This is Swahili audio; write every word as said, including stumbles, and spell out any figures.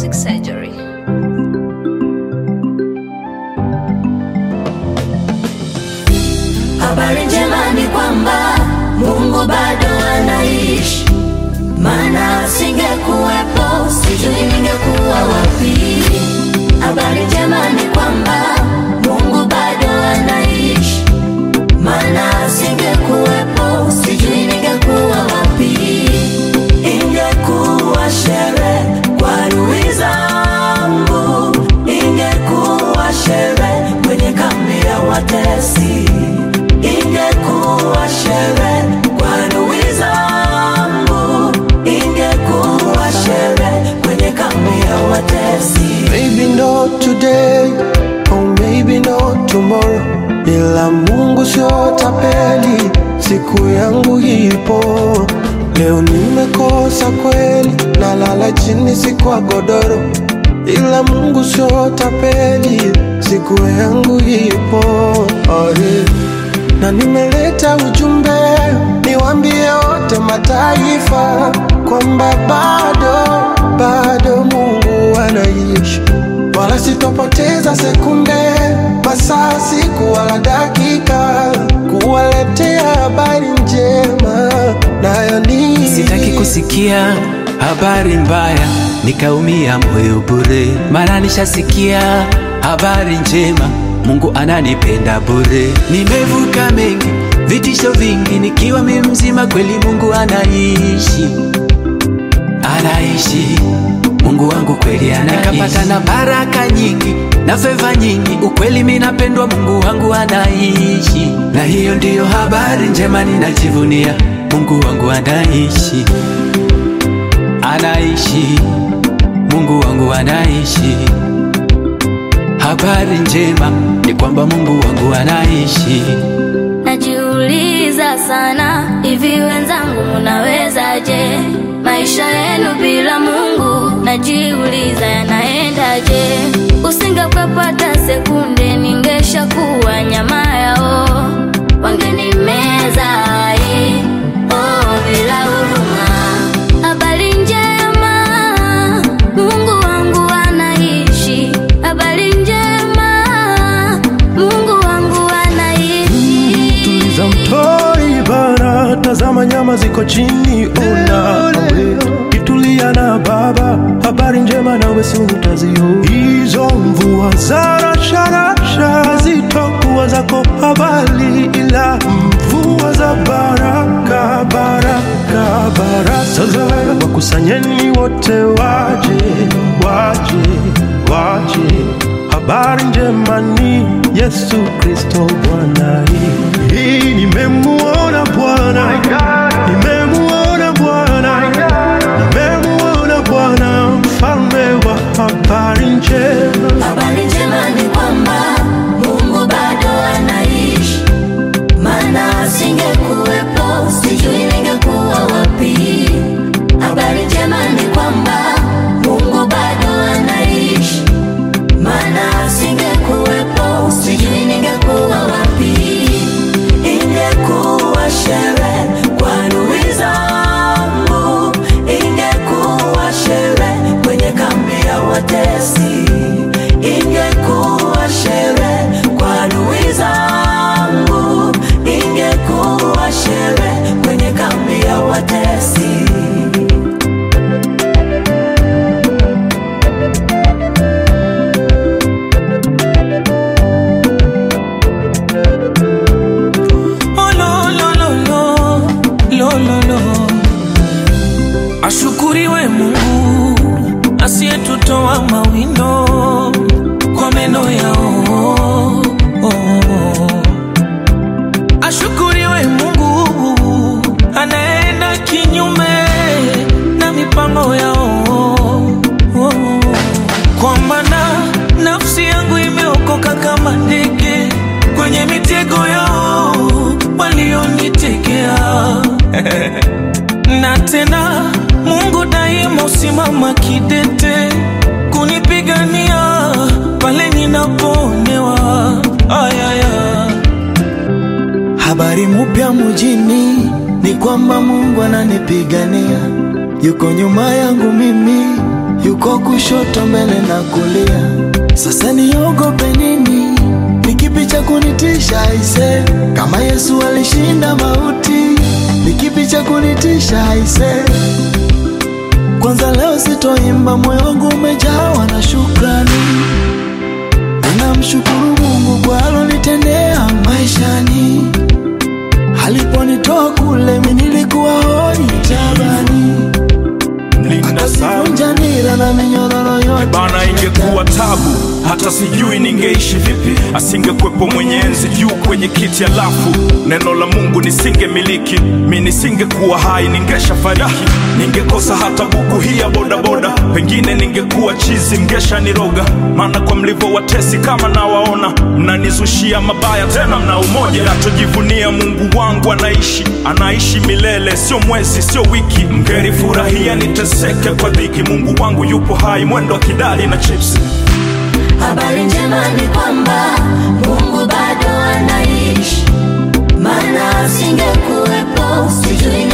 Plastic surgery. Habari njema ni kwamba Mungu bado anaishi, maana asingekuwepo sijui ningekuwa wapi. Habari njema ni kwamba Mungu bado anaishi, maana asingekuwepo sijui ningekuwa wapi. Ingekuwa sherehe kwa adui zangu, ingekuwa sherehe kwenye kambi ya watesi, ingekuwa sherehe kwa adui zangu, ingekuwa sherehe kwenye kambi ya watesi. Maybe not today, or maybe not tomorrow, ila Mungu sio tapeli, siku yangu ipo. Leo nimekosa kweli, nalala chini si kwa godoro, ila Mungu sio tapeli, siku yangu ipo. Oh, yeah. Na nimeleta ujumbe niwaambie wote mataifa kwamba bado, bado Mungu anaishi. Wala sitopoteza sekunde, masaa, siku wala dakika kuwaletea habari njema, nayo ni sitaki kusikia habari mbaya nikaumia moyo bure, mara nishasikia habari njema, Mungu ananipenda bure. Nimevuka mengi, vitisho vingi, nikiwa mimi mzima, kweli Mungu anaishi, anaishi. Mungu wangu kweli anaishi. Nikapata na baraka nyingi na favor nyingi, ukweli mimi napendwa, Mungu wangu anaishi. Na hiyo ndiyo habari njema ninajivunia, Mungu wangu anaishi, anaishi. Mungu wangu anaishi. Habari njema ni kwamba Mungu wangu anaishi. Najiuliza sana, hivi wenzangu mnawezaje? Maisha yenu bila Mungu najiuliza yanaendaje? Usingepata sekunde ningeshakuwa nyama yao, wangenimeza eh, oh bila huruma. Habari njema, Mungu wangu anaishi. Habari njema, Mungu wangu anaishi. Tuliza mtoi bana, tazama nyama ziko chini, ona kitulia na baba. Habari njema nawe si utazio, hizo mvua za rasharasha zitakuwa zako habari, ila mvua za baraka, baraka, baraka. Wakusanyeni wote waje, waje, waje. Habari njema ni Yesu Kristo Bwana. Hii nimemuona Bwana, nimemuona Bwana, nimemuona Bwana, mfalme wa habari njema. Habari njema ni kwamba Mungu bado anaishi, maana asingekuwepo sijui ningekuwa wapi. Habari njema ni kwamba Mungu bado anaishi, maana asingekuwepo sijui ningekuwa wapi. Ingekuwa sherehe kwa adui zangu, ingekuwa sherehe kwenye kambi ya watesi, ingekuwa sherehe kwa adui zangu, ingekuwa sherehe kwenye kambi ya watesi. Ashukuriwe Mungu asiyetutoa mawindo kwa meno yao. Ashukuriwe Mungu anaenda kinyume na mipango yao, kwa maana nafsi yangu imeokoka kama ndege kwenye mitego yao walionitegea. Na tena Mungu daima usimama kidete kunipigania pale ninapoonewa. Ayaya. Habari mpya mjini ni kwamba Mungu ananipigania, yuko nyuma yangu mimi, yuko kushoto, mbele na kulia. Sasa niogope nini? Ni kipi cha kunitisha aise? Kama Yesu alishinda mauti, ni kipi cha kunitisha aise? Kwanza leo sitoimba, moyo wangu umejawa na shukrani. Ninamshukuru Mungu kwa alonitendea maishani. Aliponitoa kule mimi nilikuwa hoi tabani, akavunja nira na minyororo yote. Bana, ingekuwa tabu hata sijui ningeishi vipi, asingekwepo mwenye enzi juu kwenye kiti, alafu neno la Mungu nisingemiliki. Mimi nisingekuwa hai, ningesha fariki. Ningekosa hata buku hii ya boda boda, pengine ningekuwa chizi, mngesha niroga. Maana kwa mlivyo watesi kama nawaona, mnanizushia mabaya tena mna umoja. Nachojivunia Mungu wangu anaishi, anaishi milele, sio mwezi sio wiki. Mngeri furahia niteseke kwa dhiki, Mungu wangu yupo hai, mwendo wa kidali na chips. Habari njema ni kwamba Mungu bado anaishi, maana asingekuwepo sijui